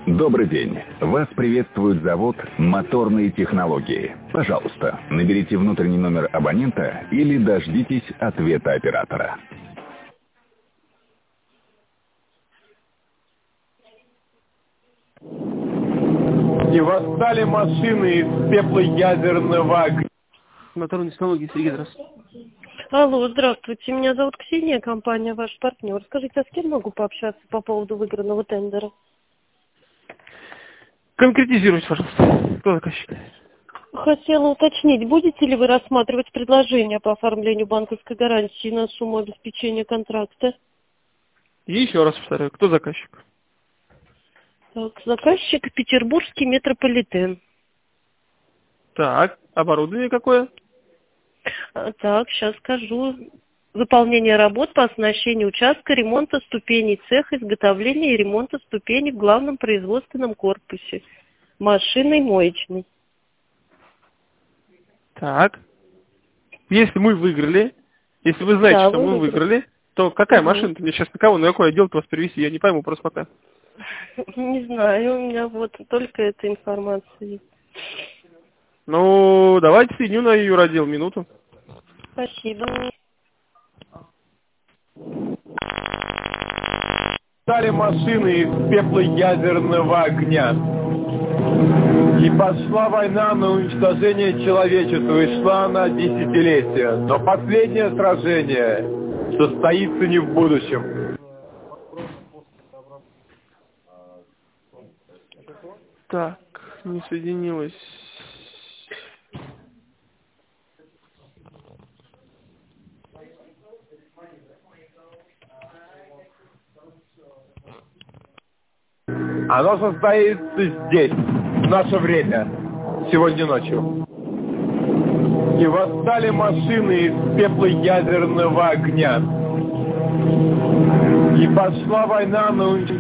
Добрый день. Вас приветствует завод «Моторные технологии». Пожалуйста, наберите внутренний номер абонента или дождитесь ответа оператора. И восстали машины из пепла ядерного огня. Моторные технологии, Сергей, здравствуйте. Алло, здравствуйте. Меня зовут Ксения, компания «Ваш партнер». Скажите, а с кем могу пообщаться по поводу выигранного тендера? Конкретизируйте, пожалуйста. Кто заказчик? Хотела уточнить, будете ли вы рассматривать предложение по оформлению банковской гарантии на сумму обеспечения контракта? И еще раз повторяю, кто заказчик? Так, заказчик Петербургский метрополитен. Так, оборудование какое? Так, сейчас скажу. Выполнение работ по оснащению участка, ремонта ступеней цеха, изготовления и ремонта ступеней в главном производственном корпусе. Машинный моечный. Так. Если мы выиграли, если вы знаете, Да, что мы выиграли, то какая машина-то? Мне сейчас на кого, на какой отдел-то вас перевести? Я не пойму просто пока. Не знаю, у меня вот только эта информация. Ну, давайте соединю на юротдел, минуту. Спасибо. Стали машины из пепла ядерного огня. И пошла война на уничтожение человечества, и шла она десятилетия. Но последнее сражение состоится не в будущем. Так, не соединилось. Оно состоится здесь, в наше время, сегодня ночью. И восстали машины из пепла ядерного огня. И пошла война на уничтожение